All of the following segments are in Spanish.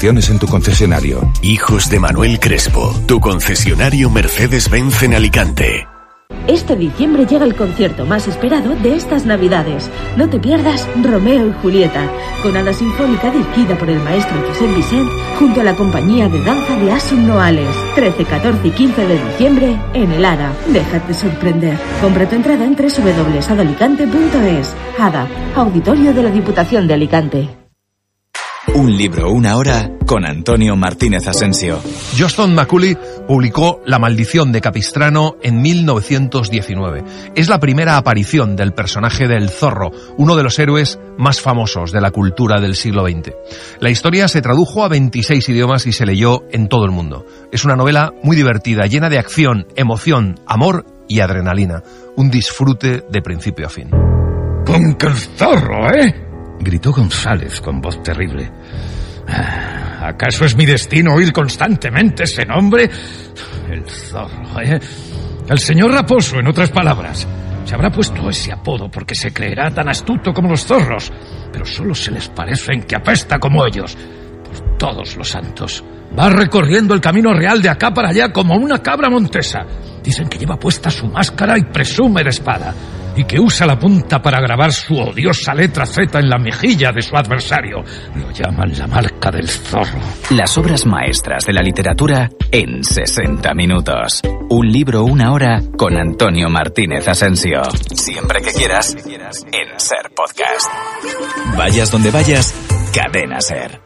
condiciones en tu concesionario. Hijos de Manuel Crespo, tu concesionario Mercedes-Benz en Alicante. Este diciembre llega el concierto más esperado de estas Navidades. No te pierdas Romeo y Julieta, con Hada Sinfónica dirigida por el maestro José Vicent, junto a la compañía de danza de Asun Noales. 13, 14 y 15 de diciembre en el Hada. Déjate sorprender. Compra tu entrada en www.adalicante.es. Hada, Auditorio de la Diputación de Alicante. Un libro, una hora, con Antonio Martínez Asensio. Johnston Macaulay publicó La maldición de Capistrano en 1919. Es la primera aparición del personaje del Zorro, uno de los héroes más famosos de la cultura del siglo XX. La historia se tradujo a 26 idiomas y se leyó en todo el mundo. Es una novela muy divertida, llena de acción, emoción, amor y adrenalina. Un disfrute de principio a fin. ¡Con que el Zorro, gritó González con voz terrible. ¿Acaso es mi destino oír constantemente ese nombre? El Zorro, El señor Raposo, en otras palabras. Se habrá puesto ese apodo porque se creerá tan astuto como los zorros, pero solo se les parece en que apesta como ellos. Por todos los santos. Va recorriendo el camino real de acá para allá como una cabra montesa. Dicen que lleva puesta su máscara y presume de espada, y que usa la punta para grabar su odiosa letra Z en la mejilla de su adversario. Lo llaman la marca del zorro. Las obras maestras de la literatura en 60 minutos. Un libro, una hora, con Antonio Martínez Asensio. Siempre que quieras, en Ser Podcast. Vayas donde vayas, Cadena Ser.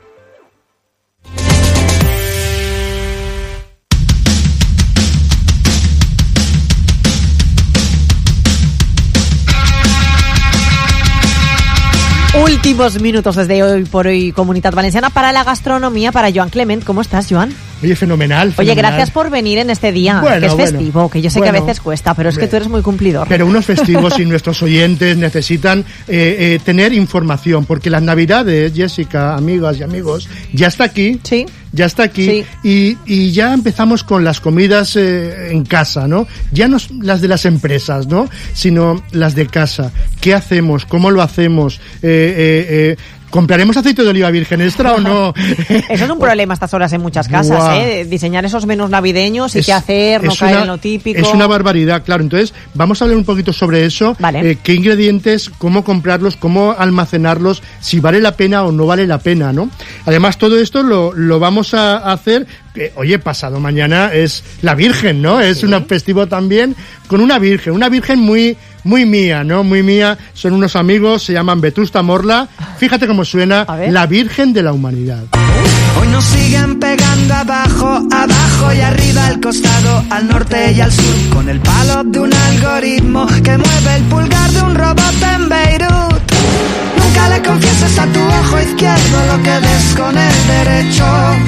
Últimos minutos desde Hoy por Hoy Comunitat Valenciana para la gastronomía, para Joan Clement. ¿Cómo estás, Joan? Oye, fenomenal. Oye, gracias por venir en este día, que es festivo, que yo sé que a veces cuesta, pero es que tú eres muy cumplidor. Pero unos festivos y nuestros oyentes necesitan tener información, porque las Navidades, Jessica, amigas y amigos, ya está aquí. Sí. Ya está aquí, sí. y ya empezamos con las comidas en casa, ¿no? Ya no las de las empresas, ¿no? Sino las de casa. ¿Qué hacemos? ¿Cómo lo hacemos? ¿Compraremos aceite de oliva virgen extra o no? Eso es un problema a estas horas en muchas casas, diseñar esos menús navideños y qué hacer, no caer en lo típico. Es una barbaridad, claro. Entonces, vamos a hablar un poquito sobre eso. Vale. Qué ingredientes, cómo comprarlos, cómo almacenarlos, si vale la pena o no vale la pena, ¿no? Además, todo esto lo vamos a hacer. Oye, pasado mañana es la Virgen, ¿no? Es un festivo también con una virgen muy mía, ¿no? Muy mía. Son unos amigos, se llaman Vetusta Morla. Fíjate cómo suena, la Virgen de la Humanidad. Hoy nos siguen pegando abajo y arriba, al costado, al norte y al sur, con el palo de un algoritmo que mueve el pulgar de un robot en Beirut. Nunca le confieses a tu ojo izquierdo lo que des con el derecho.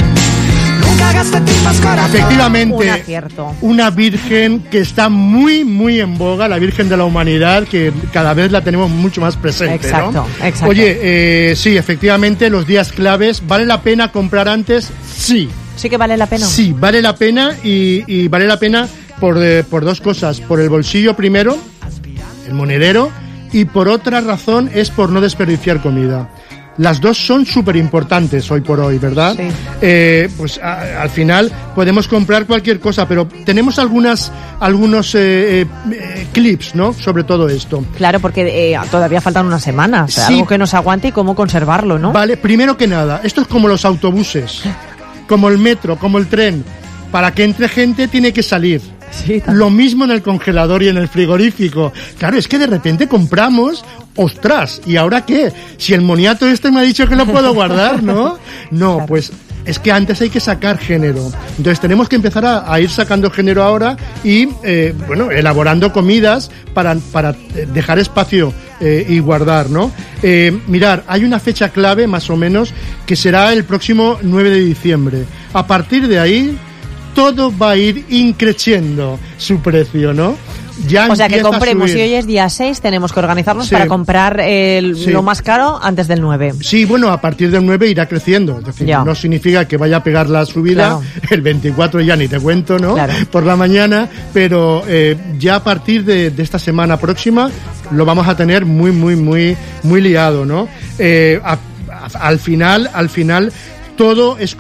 Efectivamente, una virgen que está muy en boga, la Virgen de la Humanidad, que cada vez la tenemos mucho más presente. Exacto, ¿no? exacto. Oye, sí, efectivamente, los días claves, ¿vale la pena comprar antes? Sí. ¿Sí que vale la pena? Sí, vale la pena y vale la pena por dos cosas. Por el bolsillo primero, el monedero, y por otra razón es por no desperdiciar comida. Las dos son súper importantes hoy por hoy, ¿verdad? Sí. Pues al final podemos comprar cualquier cosa, pero tenemos algunos clips, ¿no? Sobre todo esto. Claro, porque todavía faltan unas semanas. Sí. Algo que nos aguante y cómo conservarlo, ¿no? Vale, primero que nada, esto es como los autobuses, como el metro, como el tren. Para que entre gente tiene que salir. Sí, lo mismo en el congelador y en el frigorífico. Claro, es que de repente compramos, ostras, ¿y ahora qué? Si el moniato este me ha dicho que lo puedo guardar, ¿no? No, claro. Pues es que antes hay que sacar género. Entonces tenemos que empezar a ir sacando género ahora y, elaborando comidas para dejar espacio y guardar, ¿no? Mirar, hay una fecha clave, más o menos, que será el próximo 9 de diciembre. A partir de ahí, todo va a ir increciendo su precio, ¿no? Ya o sea que compremos, si hoy es día 6, tenemos que organizarnos para comprar lo más caro antes del 9. Sí, bueno, a partir del 9 irá creciendo. Es decir, no significa que vaya a pegar la subida, el 24 ya ni te cuento, ¿no? Claro. Por la mañana, pero ya a partir de esta semana próxima lo vamos a tener muy liado, ¿no? Al final, todo es